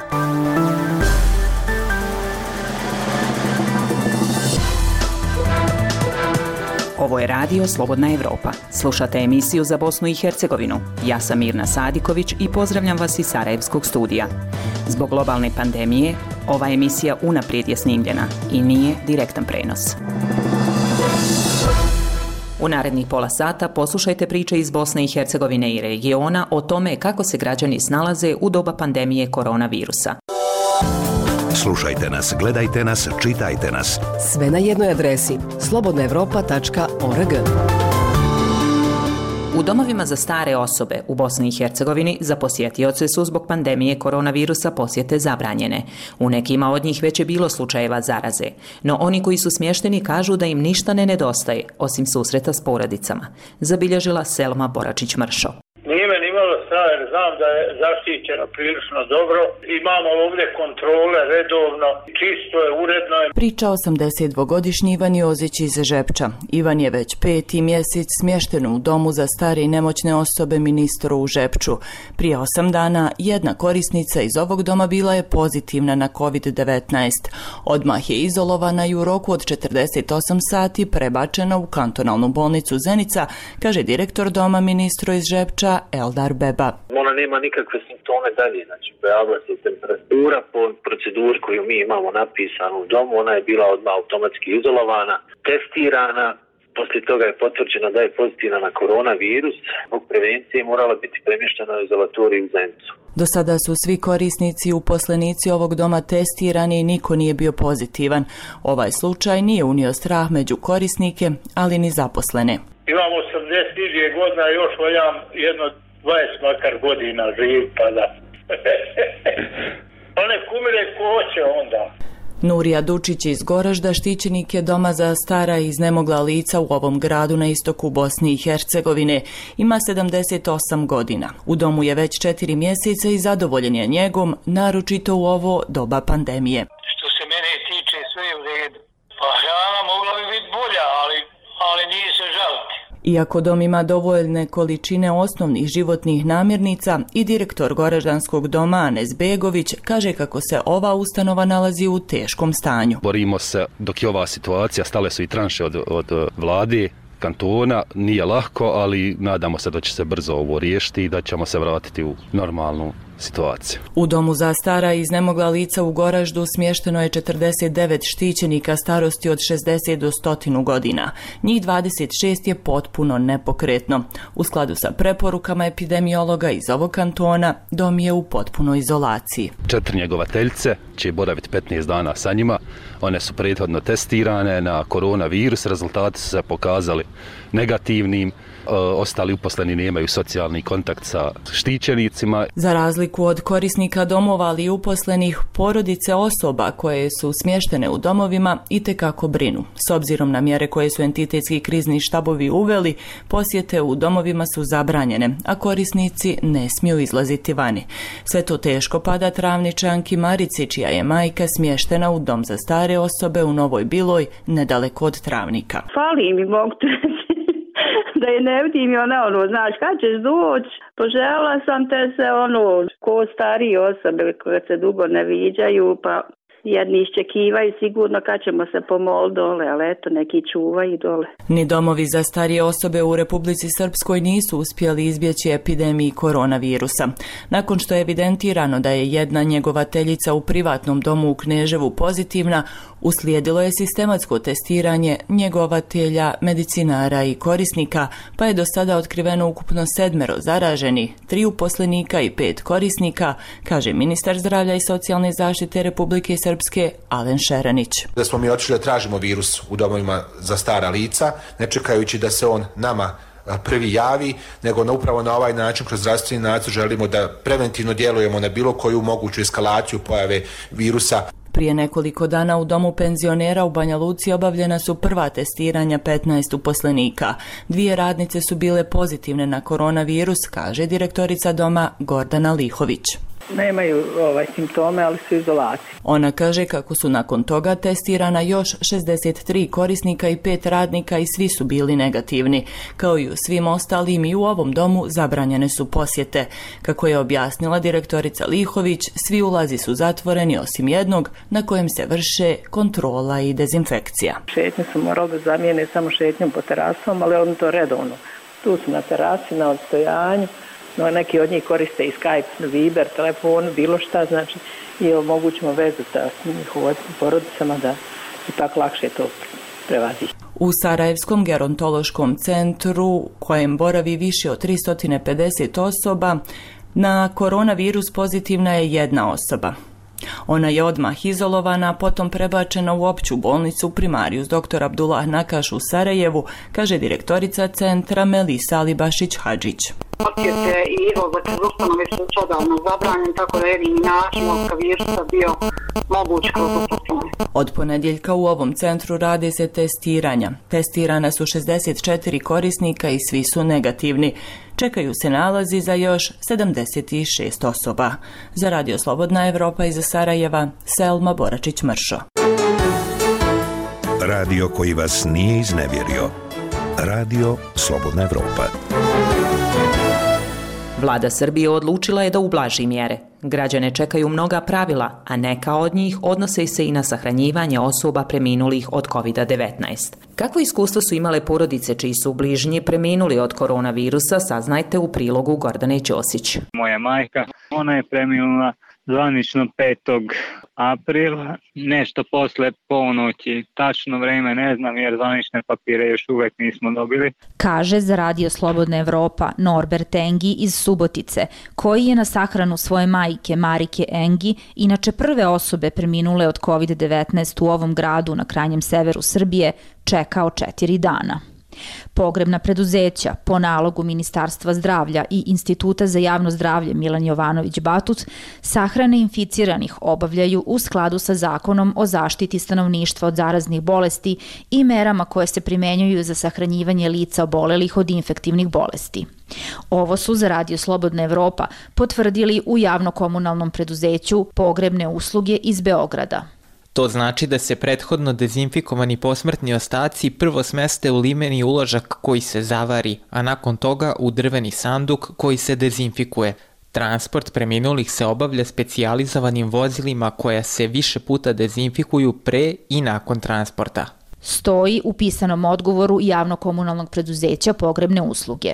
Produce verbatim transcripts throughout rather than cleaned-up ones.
Ovo je radio Slobodna Evropa. Slušate emisiju za Bosnu i Hercegovinu. Ja sam Mirna Sadiković i pozdravljam vas iz Sarajevskog studija. Zbog globalne pandemije, ova emisija unaprijed je snimljena i nije direktan prenos. U narednih pola sata poslušajte priče iz Bosne i Hercegovine i regiona o tome kako se građani snalaze u doba pandemije koronavirusa. Slušajte nas, gledajte nas, čitajte nas. Sve na jednoj adresi slobodna evropa tačka org. U domovima za stare osobe u Bosni i Hercegovini za posjetioce su zbog pandemije koronavirusa posjete zabranjene. U nekima od njih već je bilo slučajeva zaraze, no oni koji su smješteni kažu da im ništa ne nedostaje, osim susreta s porodicama, zabilježila Selma Boračić-Mršo. Nije me nimalo strah jer znam da je zaštićeno prilično dobro. Imamo ovdje kontrole redovno, čisto je, uredno je. Priča osamdesetdvogodišnji Ivan Jozić iz Žepča. Ivan je već peti mjesec smješten u domu za stare i nemoćne osobe Ministru u Žepču. Prije osam dana jedna korisnica iz ovog doma bila je pozitivna na kovid devetnaest. Odmah je izolovana i u roku od četrdeset osam sati prebačena u kantonalnu bolnicu Zenica, kaže direktor doma Ministru iz Žepča Eldar Beba. Ona nema nikakve simptome dalje, znači pojavila se temperatura po proceduri koju mi imamo napisanu u domu, ona je bila odmah automatski izolovana, testirana, poslije toga je potvrđeno da je pozitivna na koronavirus, zbog prevencije morala biti premještena u izolatoriju u Zenicu. Do sada su svi korisnici i uposlenici ovog doma testirani i niko nije bio pozitivan. Ovaj slučaj nije unio strah među korisnike, ali ni zaposlene. Imam osamdeset dvije godina, još voljam jedno dvadeset makar godina živ, pa da. One kumire ko hoće onda. Nurija Dučić iz Goražda štićenik je doma za stara i iznemogla lica u ovom gradu na istoku Bosne i Hercegovine. Ima sedamdeset osam godina. U domu je već četiri mjeseca i zadovoljen je njegom, naročito u ovo doba pandemije. Što se mene tiče, sve je u redu. Pa hrana mogla bi biti bolja, ali, ali nije se žaliti. Iako dom ima dovoljne količine osnovnih životnih namirnica, i direktor Goraždanskog doma Anes Begović kaže kako se ova ustanova nalazi u teškom stanju. Borimo se dok je ova situacija, stale su i tranše od, od vlade, kantona, nije lahko, ali nadamo se da će se brzo ovo riješiti i da ćemo se vratiti u normalnu situaciju. U domu za stara i iznemogla lica u Goraždu smješteno je četrdeset devet štićenika starosti od šezdeset do sto godina. Njih dvadeset šest je potpuno nepokretno. U skladu sa preporukama epidemiologa iz ovog kantona, dom je u potpunoj izolaciji. Četiri njegovateljice će boraviti petnaest dana sa njima. One su prethodno testirane na koronavirus, rezultati su se pokazali negativnim. Ostali uposleni nemaju socijalni kontakt sa štićenicima. Za razliku od korisnika domova, ali i uposlenih, porodice osoba koje su smještene u domovima itekako brinu. S obzirom na mjere koje su entitetski krizni štabovi uveli, posjete u domovima su zabranjene, a korisnici ne smiju izlaziti vani. Sve to teško pada Travničanki Marici, čija je majka smještena u dom za stare osobe u Novoj Biloj, nedaleko od Travnika. Fali mi mogu da je ne vidim i ona ono, znaš, kad ćeš doći, poželjela sam te se ono, ko stariji osobe koje se dugo ne viđaju, pa jedni iščekivaju sigurno kad ćemo se pomol dole, ali eto, neki čuvaju dole. Ni domovi za starije osobe u Republici Srpskoj nisu uspjeli izbjeći epidemiji koronavirusa. Nakon što je evidentirano da je jedna njegovateljica u privatnom domu u Kneževu pozitivna, uslijedilo je sistematsko testiranje njegovatelja, medicinara i korisnika, pa je do sada otkriveno ukupno sedmero zaraženi, tri uposlenika i pet korisnika, kaže ministar zdravlja i socijalne zaštite Republike Srpske Alen Šeranić. Da smo mi otišli da tražimo virus u domovima za stara lica, ne čekajući da se on nama prvi javi, nego na upravo na ovaj način kroz zdravstveni nadzor želimo da preventivno djelujemo na bilo koju moguću eskalaciju pojave virusa. Prije nekoliko dana u domu penzionera u Banja Luci obavljena su prva testiranja petnaest uposlenika. Dvije radnice su bile pozitivne na koronavirus, kaže direktorica doma Gordana Lihović. Nemaju ovaj simptome, ali su u izolaciji. Ona kaže kako su nakon toga testirana još šezdeset tri korisnika i pet radnika i svi su bili negativni. Kao i u svim ostalim i u ovom domu zabranjene su posjete. Kako je objasnila direktorica Lihović, svi ulazi su zatvoreni osim jednog na kojem se vrše kontrola i dezinfekcija. Šetnje su morali da zamijene samo šetnjom po terasom, ali on to redovno. Tu su na terasi, na odstojanju. No, neki od njih koriste i Skype, Viber, telefon, bilo šta, znači i omogućimo vezu sa njihovim porodicama da ipak lakše to prevazi. U Sarajevskom gerontološkom centru, kojem boravi više od tristo pedeset osoba, na koronavirus pozitivna je jedna osoba. Ona je odmah izolovana, potom prebačena u opću bolnicu Primarius doktor Abdullah Nakaš u Sarajevu, kaže direktorica centra Melisa Alibašić-Hadžić. Posjete i izlazak iz ustanove su odavno zabranjen, tako da jedini način od virusa bio moguć kroz ustanove. Od ponedjeljka u ovom centru rade se testiranja. Testirana su šezdeset četiri korisnika i svi su negativni. Čekaju se nalazi za još sedamdeset šest osoba. Za Radio Slobodna Evropa iz Sarajeva, Selma Boračić-Mršo. Radio koji vas nije iznevjerio. Radio Slobodna Evropa. Vlada Srbije odlučila je da ublaži mjere. Građane čekaju mnoga pravila, a neka od njih odnose se i na sahranjivanje osoba preminulih od kovid devetnaest. Kakvo iskustvo su imale porodice čiji su bližnji preminuli od koronavirusa, saznajte u prilogu Gordane Ćosić. Moja majka, ona je preminula zvanično petog aprila, nešto posle ponoći, tačno vreme ne znam jer zvanične papire još uvek nismo dobili. Kaže za Radio Slobodna Evropa Norbert Engi iz Subotice, koji je na sahranu svoje majke Marike Engi, inače prve osobe preminule od kovid devetnaest u ovom gradu na krajnjem severu Srbije, čekao četiri dana. Pogrebna preduzeća po nalogu Ministarstva zdravlja i Instituta za javno zdravlje Milan Jovanović Batut sahrane inficiranih obavljaju u skladu sa Zakonom o zaštiti stanovništva od zaraznih bolesti i merama koje se primenjuju za sahranjivanje lica obolelih od infektivnih bolesti. Ovo su za Radio Slobodna Evropa potvrdili u javno-komunalnom preduzeću Pogrebne usluge iz Beograda. To znači da se prethodno dezinfikovani posmrtni ostaci prvo smeste u limeni uložak koji se zavari, a nakon toga u drveni sanduk koji se dezinfikuje. Transport preminulih se obavlja specijalizovanim vozilima koja se više puta dezinfikuju pre i nakon transporta. Stoji u pisanom odgovoru javno-komunalnog preduzeća Pogrebne usluge.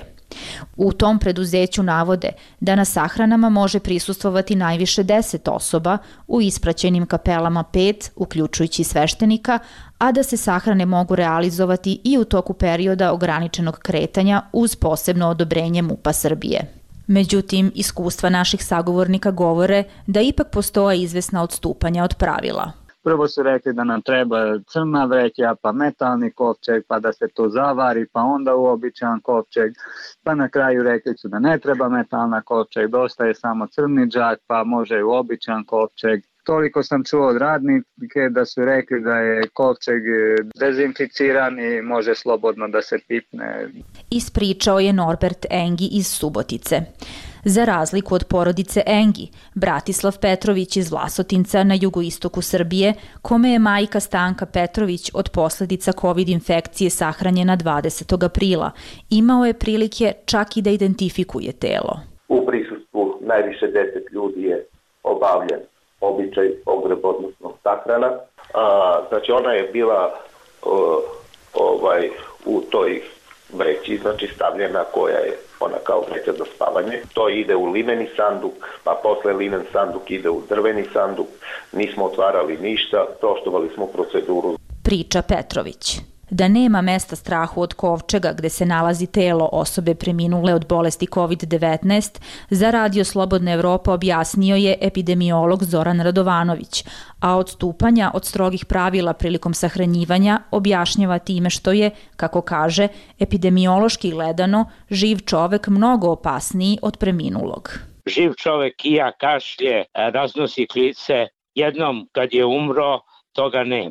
U tom preduzeću navode da na sahranama može prisustvovati najviše deset osoba, u ispraćenim kapelama pet, uključujući sveštenika, a da se sahrane mogu realizovati i u toku perioda ograničenog kretanja uz posebno odobrenje MUP-a Srbije. Međutim, iskustva naših sagovornika govore da ipak postoje izvesna odstupanja od pravila. Prvo su rekli da nam treba crna vreća, pa metalni kovčeg, pa da se to zavari, pa onda uobičajan kovčeg, pa na kraju rekli su da ne treba metalna kovčeg, dosta je samo crni džak, pa može uobičajan kovčeg. Toliko sam čuo od radnike da su rekli da je kovčeg dezinficiran i može slobodno da se pipne. Ispričao je Norbert Engi iz Subotice. Za razliku od porodice Engi, Bratislav Petrović iz Vlasotinca na jugoistoku Srbije, kome je majka Stanka Petrović od posljedica COVID infekcije sahranjena dvadesetog aprila, imao je prilike čak i da identifikuje telo. U prisustvu najviše deset ljudi je obavljen običaj pogreb, odnosno sahrana. A, znači ona je bila o, ovaj, u toj vreći, znači stavljena koja je ona kao vreća za spavanje. To ide u limeni sanduk, pa posle limen sanduk ide u drveni sanduk. Nismo otvarali ništa, poštovali smo proceduru. Priča Petrović. Da nema mesta strahu od kovčega gde se nalazi telo osobe preminule od bolesti kovid devetnaest, za Radio Slobodna Evropa objasnio je epidemiolog Zoran Radovanović, a odstupanja od strogih pravila prilikom sahranjivanja objašnjava time što je, kako kaže, epidemiološki gledano, živ čovek mnogo opasniji od preminulog. Živ čovek kija, kašlje, raznosi klice, jednom kad je umro, toga nema.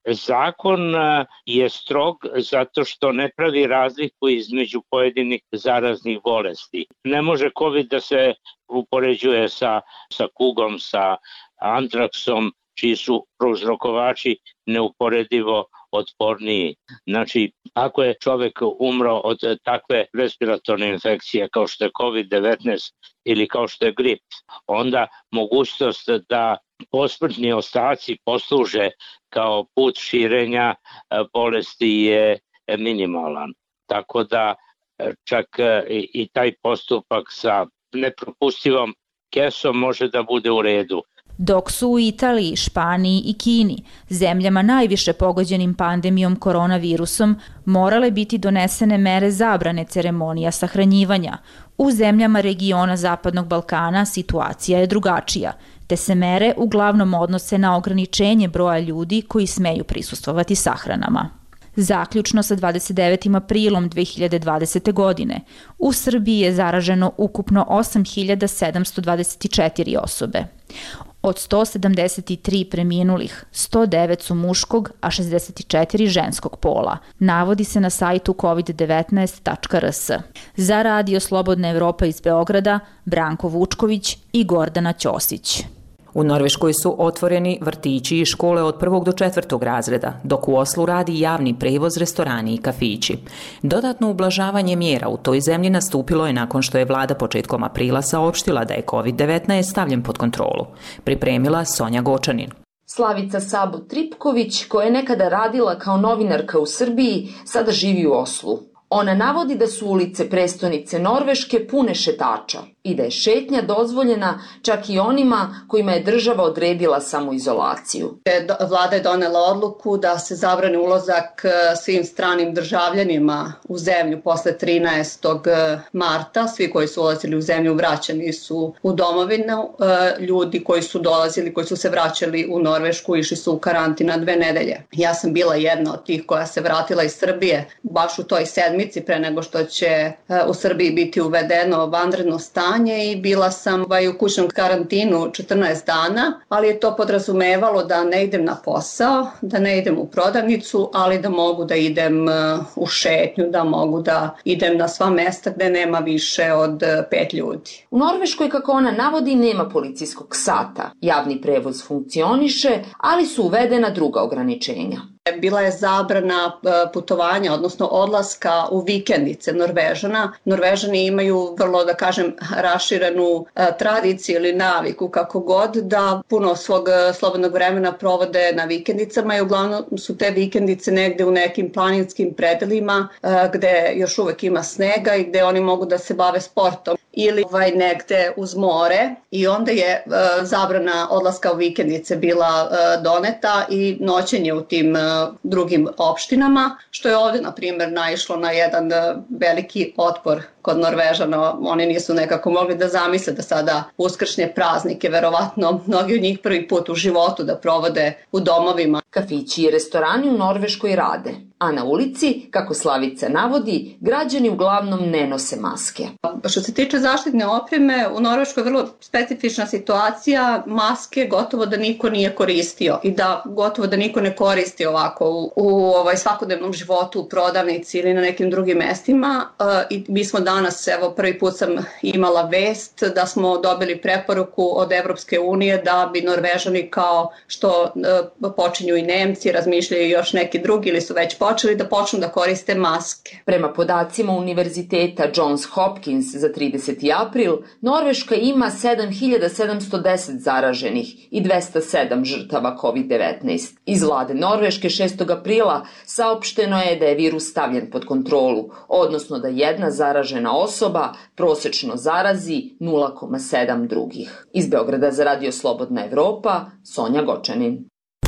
Zakon je strog zato što ne pravi razliku između pojedinih zaraznih bolesti. Ne može COVID da se upoređuje sa, sa kugom, sa antraksom, čiji su prouzrokovači neuporedivo otporniji. Znači, ako je čovek umro od takve respiratorne infekcije kao što je kovid devetnaest ili kao što je grip, onda mogućnost da posmrtni ostaci posluže kao put širenja bolesti je minimalan. Tako da čak i taj postupak sa nepropustivom kesom može da bude u redu. Dok su u Italiji, Španiji i Kini, zemljama najviše pogođenim pandemijom koronavirusom, morale biti donesene mere zabrane ceremonija sahranjivanja. U zemljama regiona Zapadnog Balkana situacija je drugačija, te se mere uglavnom odnose na ograničenje broja ljudi koji smeju prisustvovati sahranama. Zaključno sa dvadeset devetim aprilom dve hiljade dvadesete. godine, u Srbiji je zaraženo ukupno osam hiljada sedamsto dvadeset četiri osobe. Od sto sedamdeset tri preminulih, sto devet su muškog, a šezdeset četiri ženskog pola, navodi se na sajtu covid devetnaest tačka r s. Za Radio Slobodna Evropa iz Beograda, Branko Vučković i Gordana Ćosić. U Norveškoj su otvoreni vrtići i škole od prvog do četvrtog razreda, dok u Oslu radi javni prevoz, restorani i kafići. Dodatno ublažavanje mjera u toj zemlji nastupilo je nakon što je vlada početkom aprila saopštila da je kovid devetnaest stavljen pod kontrolu. Pripremila Sonja Gočanin. Slavica Sabo-Tripković, koja je nekada radila kao novinarka u Srbiji, sada živi u Oslu. Ona navodi da su ulice prestonice Norveške pune šetača i da je šetnja dozvoljena čak i onima kojima je država odredila samoizolaciju. Vlada je donela odluku da se zabrani ulazak svim stranim državljanima u zemlju posle trinaestog marta. Svi koji su ulazili u zemlju vraćani su u domovinu. Ljudi koji su dolazili, koji su se vraćali u Norvešku, išli su u karantin na dve nedelje. Ja sam bila jedna od tih koja se vratila iz Srbije baš u toj sedmici pre nego što će u Srbiji biti uvedeno vanredno stanje i bila sam u kućnom karantinu četrnaest dana, ali je to podrazumevalo da ne idem na posao, da ne idem u prodavnicu, ali da mogu da idem u šetnju, da mogu da idem na sva mesta gde nema više od pet ljudi. U Norveškoj, kako ona navodi, nema policijskog sata. Javni prevoz funkcioniše, ali su uvedena druga ograničenja. Bila je zabrana putovanja, odnosno odlaska u vikendice Norvežana. Norvežani imaju vrlo, da kažem, raširenu tradiciju ili naviku, kako god, da puno svog slobodnog vremena provode na vikendicama i uglavnom su te vikendice negde u nekim planinskim predelima gde još uvek ima snega i gde oni mogu da se bave sportom ili ovaj, negde uz more, i onda je uh, zabrana odlaska u vikendice bila uh, doneta i noćenje u tim uh, drugim opštinama, što je ovde, na primjer, naišlo na jedan uh, veliki otpor kod Norvežana. Oni nisu nekako mogli da zamisle da sada uskršnje praznike, verovatno mnogi od njih prvi put u životu da provode u domovima. Kafići i restorani u Norveškoj rade, a na ulici, kako Slavica navodi, građani uglavnom ne nose maske. Što se tiče zaštitne opreme, u Norveškoj je vrlo specifična situacija. Maske gotovo da niko nije koristio i da gotovo da niko ne koristi ovako u, u ovaj svakodnevnom životu, u prodavnici ili na nekim drugim mestima. I mi smo danas, evo prvi put sam imala vest da smo dobili preporuku od Evropske unije da bi Norvežani, kao što počinju i Nemci, razmišljaju još neki drugi ili su već počeli da počnu da koriste maske. Prema podacima Univerziteta Johns Hopkins za trideseti april, Norveška ima sedam hiljada sedamsto deset zaraženih i dvesta sedam žrtava kovid devetnaest. Iz vlade Norveške šestog aprila saopšteno je da je virus stavljen pod kontrolu, odnosno da jedna zaražena osoba prosečno zarazi nula zarez sedam drugih. Iz Beograda za Radio Slobodna Evropa, Sonja Gočanin.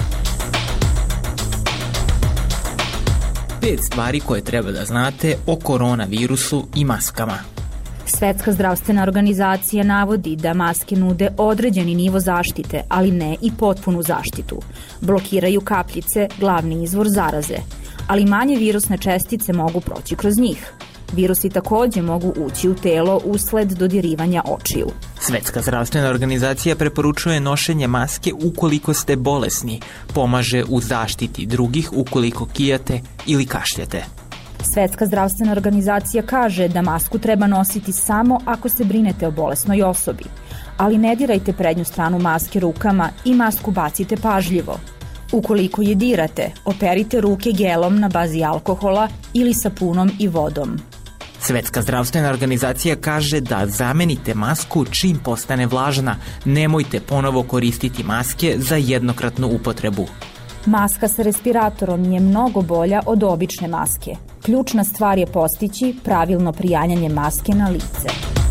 Pet stvari koje treba da znate o koronavirusu i maskama. Svetska zdravstvena organizacija navodi da maske nude određeni nivo zaštite, ali ne i potpunu zaštitu. Blokiraju kapljice, glavni izvor zaraze, ali manje virusne čestice mogu proći kroz njih. Virusi takođe mogu ući u telo usled dodirivanja očiju. Svetska zdravstvena organizacija preporučuje nošenje maske ukoliko ste bolesni, pomaže u zaštiti drugih ukoliko kijate ili kašljete. Svetska zdravstvena organizacija kaže da masku treba nositi samo ako se brinete o bolesnoj osobi, ali ne dirajte prednju stranu maske rukama i masku bacite pažljivo. Ukoliko je dirate, operite ruke gelom na bazi alkohola ili sapunom i vodom. Svetska zdravstvena organizacija kaže da zamenite masku čim postane vlažna, nemojte ponovo koristiti maske za jednokratnu upotrebu. Maska sa respiratorom je mnogo bolja od obične maske. Ključna stvar je postići pravilno prijanjanje maske na lice.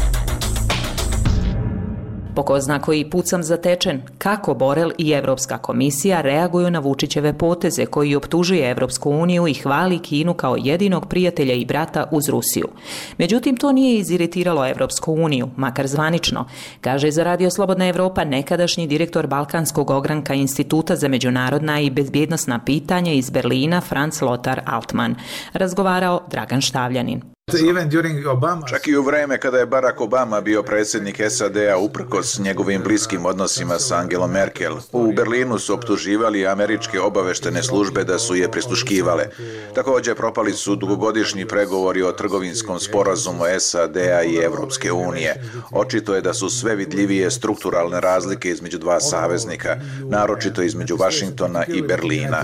Po ko zna koji put sam zatečen, kako Borel i Evropska komisija reaguju na Vučićeve poteze koji optužuje Evropsku uniju i hvali Kinu kao jedinog prijatelja i brata uz Rusiju. Međutim, to nije iziritiralo Evropsku uniju, makar zvanično, kaže za Radio Slobodna Evropa nekadašnji direktor Balkanskog ogranka Instituta za međunarodna i bezbjednosna pitanja iz Berlina Franz Lothar Altmann. Razgovarao Dragan Štavljanin. Čak i u vreme kada je Barack Obama bio predsjednik S A D-a uprkos njegovim bliskim odnosima sa Angelom Merkel, u Berlinu su optuživali američke obaveštene službe da su je prisluškivale. Također propali su dugogodišnji pregovori o trgovinskom sporazumu S A D-a i Evropske unije. Očito je da su sve vidljivije strukturalne razlike između dva saveznika, naročito između Vašingtona i Berlina.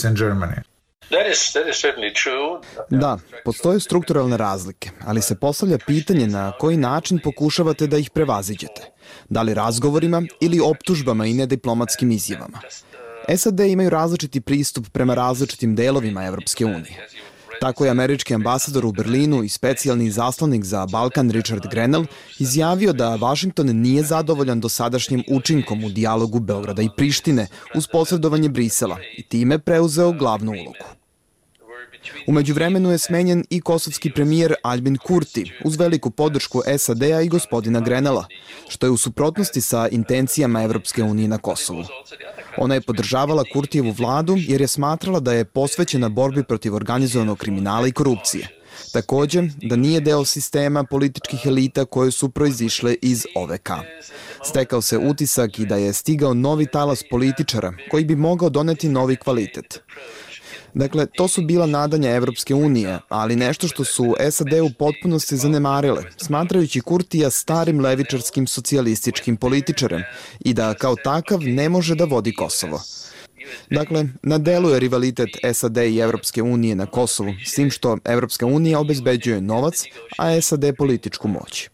Da, postoje strukturalne razlike, ali se postavlja pitanje na koji način pokušavate da ih prevaziđete. Da li razgovorima ili optužbama i nediplomatskim izjavama. S A D imaju različiti pristup prema različitim delovima Evropske unije. Tako je američki ambasador u Berlinu i specijalni izaslanik za Balkan Richard Grenell izjavio da Vašington nije zadovoljan dosadašnjim učinkom u dijalogu Beograda i Prištine uz posredovanje Brisela i time preuzeo glavnu ulogu. U međuvremenu je smenjen i kosovski premijer Albin Kurti uz veliku podršku S A D-a i gospodina Grenella, što je u suprotnosti sa intencijama Evropske unije na Kosovu. Ona je podržavala Kurtijevu vladu jer je smatrala da je posvećena borbi protiv organizovanog kriminala i korupcije. Također, da nije deo sistema političkih elita koje su proizišle iz O V K. Stekao se utisak i da je stigao novi talas političara koji bi mogao doneti novi kvalitet. Dakle, to su bila nadanja Evropske unije, ali nešto što su S A D u potpunosti zanemarile, smatrajući Kurtija starim levičarskim socijalističkim političarem i da kao takav ne može da vodi Kosovo. Dakle, na delu je rivalitet S A D i Evropske unije na Kosovu, s tim što Evropska unija obezbeđuje novac, a S A D političku moć.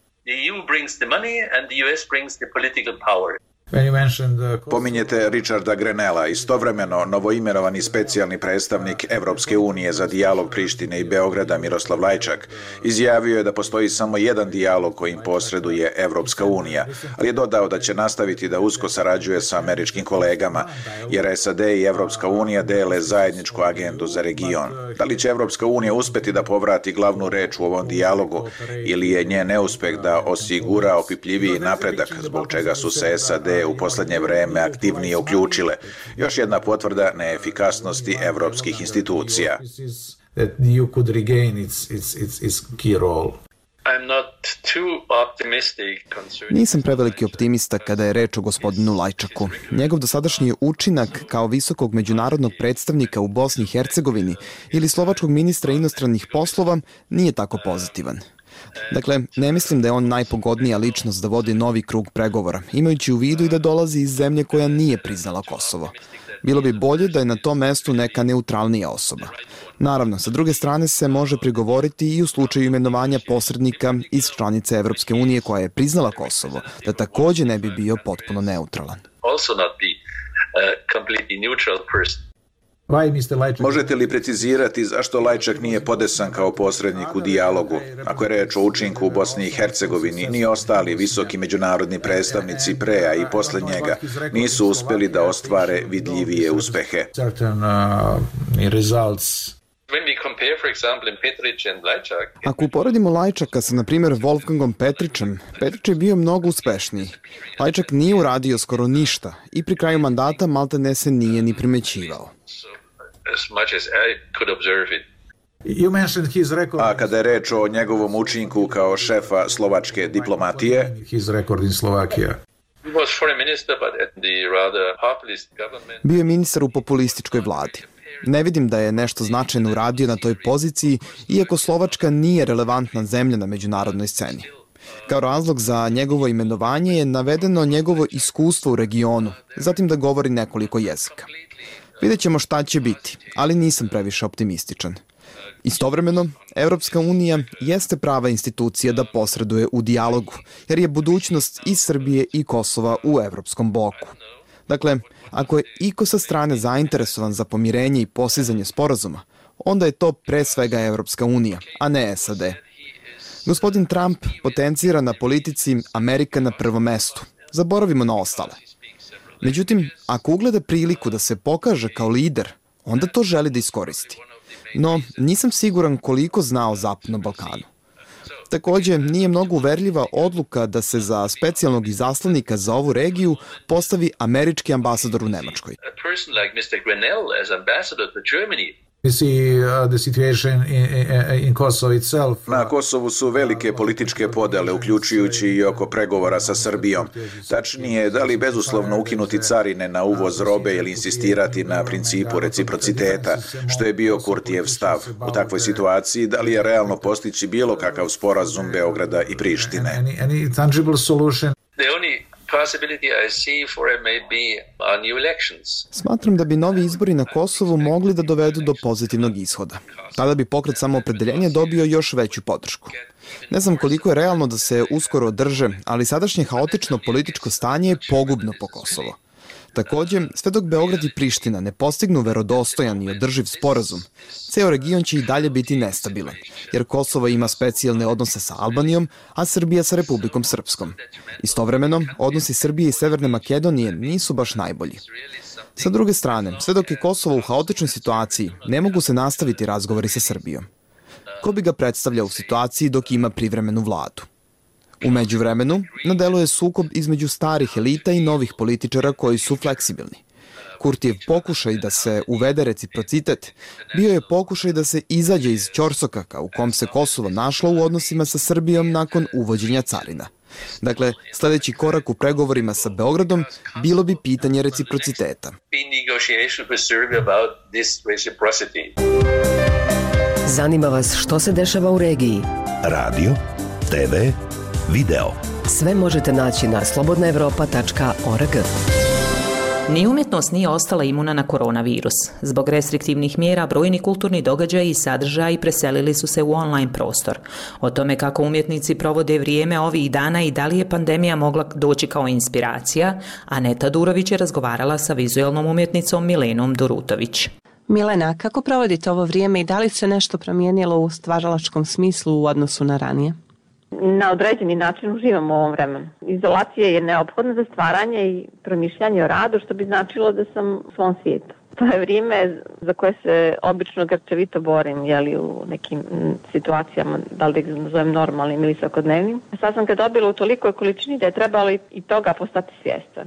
Pominjete Richarda Grenella, istovremeno novoimenovani specijalni predstavnik Evropske unije za dijalog Prištine i Beograda Miroslav Lajčak izjavio je da postoji samo jedan dijalog kojim posreduje Evropska unija, ali je dodao da će nastaviti da usko sarađuje sa američkim kolegama, jer S A D i Evropska unija dele zajedničku agendu za region. Da li će Evropska unija uspeti da povrati glavnu reč u ovom dijalogu ili je njen neuspeh da osigura opipljiviji napredak zbog čega su se S A D u posljednje vreme aktivnije uključile. Još jedna potvrda neefikasnosti evropskih institucija. Nisam preveliki optimista kada je reč o gospodinu Lajčaku. Njegov dosadašnji učinak kao visokog međunarodnog predstavnika u Bosni i Hercegovini ili slovačkog ministra inostranih poslova nije tako pozitivan. Dakle, ne mislim da je on najpogodnija ličnost da vodi novi krug pregovora, imajući u vidu i da dolazi iz zemlje koja nije priznala Kosovo. Bilo bi bolje da je na tom mestu neka neutralnija osoba. Naravno, sa druge strane se može prigovoriti i u slučaju imenovanja posrednika iz članice Evropske unije koja je priznala Kosovo, da također ne bi bio potpuno neutralan. Možete li precizirati zašto Lajčak nije podesan kao posrednik u dijalogu? Ako je reč o učinku u Bosni i Hercegovini, ni ostali visoki međunarodni predstavnici pre, a i posle njega, nisu uspeli da ostvare vidljivije uspehe. Ako uporedimo Lajčaka sa, na primjer, Wolfgangom Petrićem, Petrić je bio mnogo uspešniji. Lajčak nije uradio skoro ništa i pri kraju mandata maltene se nije ni primećivao. A kada je reč o njegovom učinku kao šefa slovačke diplomatije, bio je ministar u populističkoj vladi. Ne vidim da je nešto značajno uradio na toj poziciji, iako Slovačka nije relevantna zemlja na međunarodnoj sceni. Kao razlog za njegovo imenovanje je navedeno njegovo iskustvo u regionu, zatim da govori nekoliko jezika. Vidjet ćemo šta će biti, ali nisam previše optimističan. Istovremeno, Evropska unija jeste prava institucija da posreduje u dijalogu, jer je budućnost i Srbije i Kosova u evropskom bloku. Dakle, ako je iko sa strane zainteresovan za pomirenje i postizanje sporazuma, onda je to pre svega Evropska unija, a ne S A D. Gospodin Trump potencira na politici Amerika na prvom mestu. Zaboravimo na ostale. Međutim, ako ugleda priliku da se pokaže kao lider, onda to želi da iskoristi. No, nisam siguran koliko zna o Zapadnom Balkanu. Takođe, nije mnogo uverljiva odluka da se za specijalnog izaslanika za ovu regiju postavi američki ambasador u Nemačkoj. Na Kosovu su velike političke podele, uključujući i oko pregovora sa Srbijom. Tačnije, da li bezuslovno ukinuti carine na uvoz robe ili insistirati na principu reciprociteta, što je bio Kurtijev stav. U takvoj situaciji, da li je realno postići bilo kakav sporazum Beograda i Prištine? Smatram da bi novi izbori na Kosovu mogli da dovedu do pozitivnog ishoda. Tada bi pokret Samoopredeljenja dobio još veću podršku. Ne znam koliko je realno da se uskoro održe, ali sadašnje haotično političko stanje je pogubno po Kosovo. Takođe, sve dok Beograd i Priština ne postignu verodostojan i održiv sporazum, ceo region će i dalje biti nestabilan, jer Kosovo ima specijalne odnose sa Albanijom, a Srbija sa Republikom Srpskom. Istovremeno, odnosi Srbije i Severne Makedonije nisu baš najbolji. Sa druge strane, sve dok je Kosovo u haotičnoj situaciji, ne mogu se nastaviti razgovori sa Srbijom. Ko bi ga predstavljao u situaciji dok ima privremenu vladu? U međuvremenu, na delu je sukob između starih elita i novih političara koji su fleksibilni. Kurtijev pokušaj da se uvede reciprocitet bio je pokušaj da se izađe iz ćorsokaka u kom se Kosovo našlo u odnosima sa Srbijom nakon uvođenja carina. Dakle, sledeći korak u pregovorima sa Beogradom bilo bi pitanje reciprociteta. Zanima vas što se dešava u regiji? Radio, te ve, video. Sve možete naći na slobodna evropa tačka org. Ni umjetnost nije ostala imuna na koronavirus. Zbog restriktivnih mjera brojni kulturni događaji i sadržaji preselili su se u online prostor. O tome kako umjetnici provode vrijeme ovih dana i da li je pandemija mogla doći kao inspiracija, Aneta Durović je razgovarala sa vizualnom umjetnicom Milenom Durutović. Milena, kako provodite ovo vrijeme i da li se nešto promijenilo u stvaralačkom smislu u odnosu na ranije? Na određeni način uživamo u ovom vremenu. Izolacija je neophodna za stvaranje i promišljanje o radu, što bi značilo da sam u svom svijetu. To je vrijeme za koje se obično grčevito borim, jeli, u nekim situacijama, da li da nazovem normalnim ili svakodnevnim. Sad sam ga dobila u tolikoj količini da je trebalo i toga postati svjestan.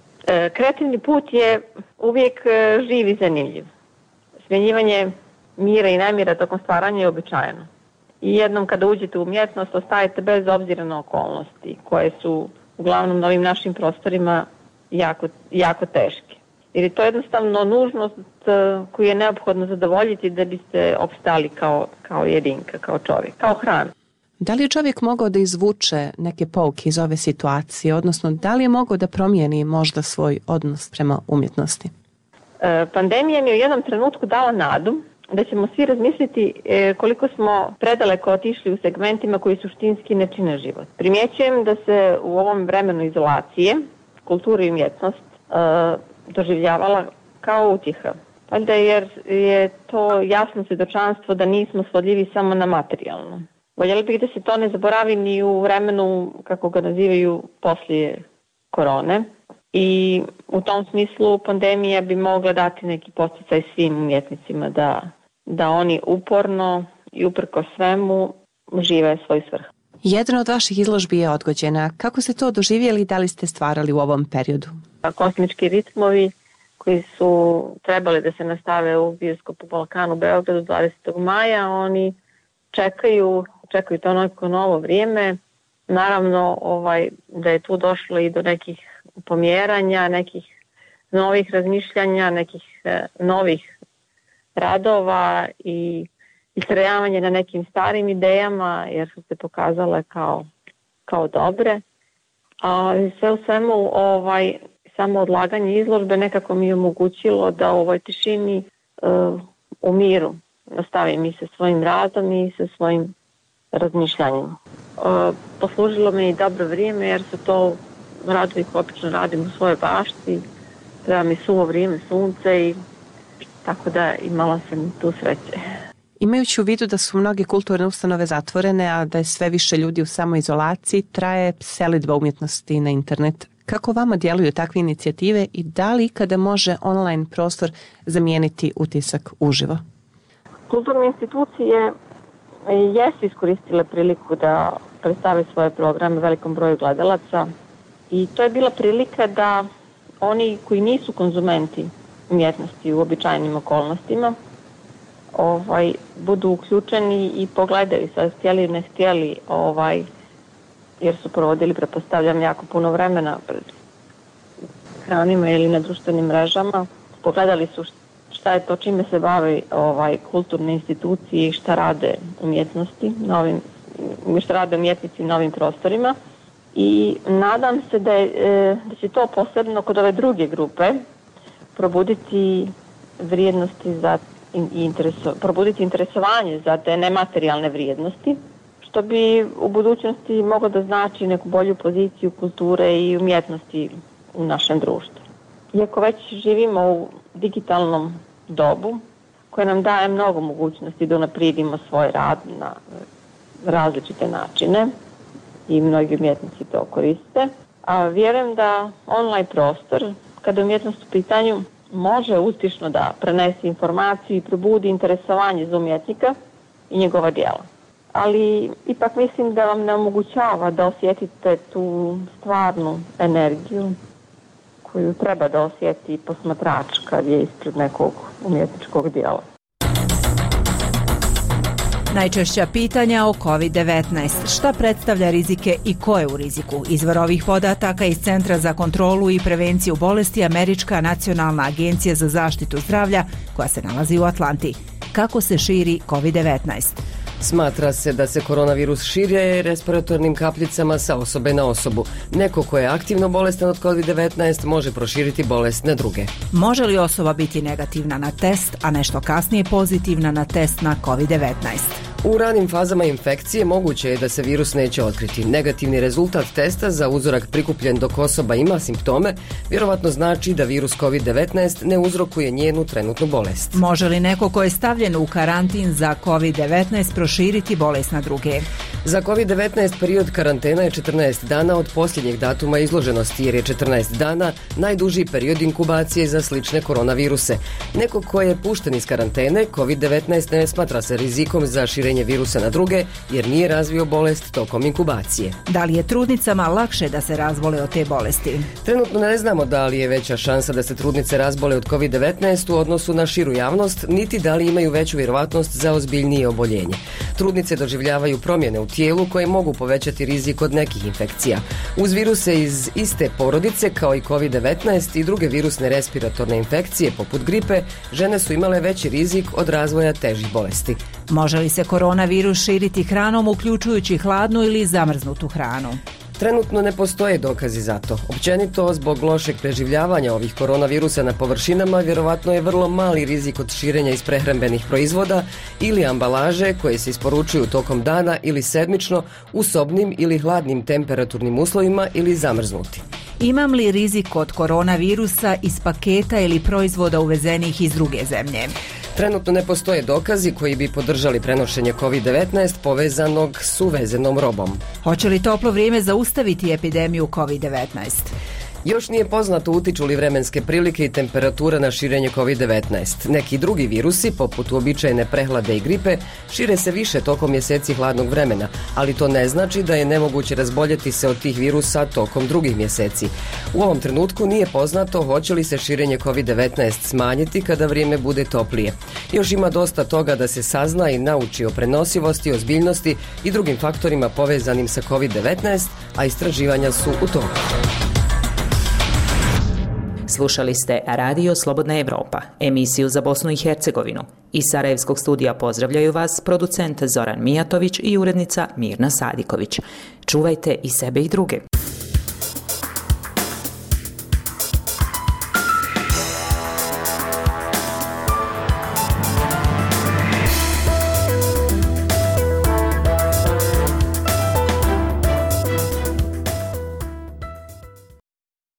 E, kreativni put je uvijek živ i zanimljiv. Smjenjivanje mira i nemira tokom stvaranja je običajno. I jednom kada uđete u umjetnost, ostajete bez obzira na okolnosti, koje su uglavnom na ovim našim prostorima jako, jako teške. Jer je to jednostavno nužnost koju je neophodno zadovoljiti da biste opstali kao, kao jedinka, kao čovjek, kao hrana. Da li je čovjek mogao da izvuče neke pouke iz ove situacije, odnosno da li je mogao da promijeni možda svoj odnos prema umjetnosti? E, pandemija mi je u jednom trenutku dala nadu da ćemo svi razmisliti koliko smo predaleko otišli u segmentima koji suštinski ne čine život. Primjećujem da se u ovom vremenu izolacije kultura i umjetnost doživljavala kao utjeha. Valjda jer je to jasno svjedočanstvo da nismo svodljivi samo na materijalno. Voljeli bih da se to ne zaboravi ni u vremenu, kako ga nazivaju, poslije korone. I u tom smislu pandemija bi mogla dati neki podsticaj svim umjetnicima da da oni uporno i uprko svemu žive svoj svrh. Jedna od vaših izložbi je odgođena. Kako ste to doživjeli i da li ste stvarali u ovom periodu? Kosmički ritmovi koji su trebali da se nastave u bioskopu Balkan u Beogradu dvadesetog maja, oni čekaju, čekaju to neko novo vrijeme. Naravno ovaj, da je tu došlo i do nekih pomjeranja, nekih novih razmišljanja, nekih e, novih radova i istrajavanje na nekim starim idejama jer su se pokazale kao, kao dobre. A sve u svemu ovaj, samo odlaganje izložbe nekako mi je omogućilo da u ovoj tišini e, u miru nastavim i sa svojim radom i sa svojim razmišljanjima. E, poslužilo me i dobro vrijeme jer su to radovi koje obično radim u svojoj bašti. Treba mi suvo vrijeme, sunce i tako da imala sam tu sreće. Imajući u vidu da su mnoge kulturne ustanove zatvorene, a da je sve više ljudi u samoizolaciji, traje selidba umjetnosti na internet. Kako vama djeluju takve inicijative i da li ikada može online prostor zamijeniti utisak uživo? Kulturne institucije jesu iskoristile priliku da predstave svoje programe velikom broju gledalaca i to je bila prilika da oni koji nisu konzumenti umjetnosti u običajnim okolnostima ovaj, budu uključeni i pogledaju sad htjeli ili ne htjeli ovaj, jer su provodili, pretpostavljam, jako puno vremena pred ekranima ili na društvenim mrežama. Pogledali su šta je to čime se bave ovaj, kulturne institucije i šta rade umjetnosti, novim, šta rade umjetnici na ovim prostorima. I nadam se da, je, da će to posebno kod ove druge grupe probuditi vrijednosti za i intereso, probuditi interesovanje za te nematerijalne vrijednosti, što bi u budućnosti moglo da znači neku bolju poziciju kulture i umjetnosti u našem društvu. Iako već živimo u digitalnom dobu koje nam daje mnogo mogućnosti da unaprijedimo svoj rad na različite načine i mnogi umjetnici to koriste, a vjerujem da online prostor, kada je umjetnost u pitanju, može uspješno da prenese informaciju i probudi interesovanje za umjetnika i njegova djela. Ali ipak mislim da vam ne omogućava da osjetite tu stvarnu energiju koju treba da osjeti posmatrač kad je ispred nekog umjetničkog djela. Najčešća pitanja o kovid devetnaest. Šta predstavlja rizike i ko je u riziku? Izvor ovih podataka iz Centra za kontrolu i prevenciju bolesti Američka nacionalna agencija za zaštitu zdravlja koja se nalazi u Atlanti. Kako se širi kovid devetnaest? Smatra se da se koronavirus širi respiratornim kapljicama sa osobe na osobu. Neko ko je aktivno bolestan od kovid devetnaest može proširiti bolest na druge. Može li osoba biti negativna na test, a nešto kasnije pozitivna na test na kovid devetnaest? U ranim fazama infekcije moguće je da se virus neće otkriti. Negativni rezultat testa za uzorak prikupljen dok osoba ima simptome vjerovatno znači da virus kovid devetnaest ne uzrokuje njenu trenutnu bolest. Može li neko ko je stavljen u karantin za kovid devetnaest proširiti bolest na druge? Za kovid devetnaest period karantena je četrnaest dana od posljednjeg datuma izloženosti jer je četrnaest dana najduži period inkubacije za slične koronaviruse. Neko ko je pušten iz karantene, kovid devetnaest ne smatra se rizikom za širenje virusa na druge jer nije razvio bolest tokom inkubacije. Da li je trudnicama lakše da se razbole od te bolesti? Trenutno ne znamo da li je veća šansa da se trudnice razbole od kovid devetnaest u odnosu na širu javnost, niti da li imaju veću vjerovatnost za ozbiljnije oboljenje. Trudnice doživljavaju promjene u tijelu koje mogu povećati rizik od nekih infekcija. Uz viruse iz iste porodice kao i kovid devetnaest i druge virusne respiratorne infekcije poput gripe, žene su imale veći rizik od razvoja težih bolesti. Može li se koronavirus širiti hranom uključujući hladnu ili zamrznutu hranu? Trenutno ne postoje dokazi za to. Općenito, zbog lošeg preživljavanja ovih koronavirusa na površinama, vjerovatno je vrlo mali rizik od širenja iz prehrambenih proizvoda ili ambalaže koje se isporučuju tokom dana ili sedmično u sobnim ili hladnim temperaturnim uslovima ili zamrznuti. Imam li rizik od koronavirusa iz paketa ili proizvoda uvezenih iz druge zemlje? Trenutno ne postoje dokazi koji bi podržali prenošenje kovid devetnaest povezanog s uvezenom robom. Hoće li toplo vrijeme zaustaviti epidemiju kovid devetnaest? Još nije poznato utiču li vremenske prilike i temperatura na širenje kovid devetnaest. Neki drugi virusi, poput uobičajene prehlade i gripe, šire se više tokom mjeseci hladnog vremena, ali to ne znači da je nemoguće razboljeti se od tih virusa tokom drugih mjeseci. U ovom trenutku nije poznato hoće li se širenje kovid devetnaest smanjiti kada vrijeme bude toplije. Još ima dosta toga da se sazna i nauči o prenosivosti, ozbiljnosti i drugim faktorima povezanim sa kovid devetnaest, a istraživanja su u toku. Slušali ste Radio Slobodna Evropa, emisiju za Bosnu i Hercegovinu. Iz Sarajevskog studija pozdravljaju vas producent Zoran Mijatović i urednica Mirna Sadiković. Čuvajte i sebe i druge.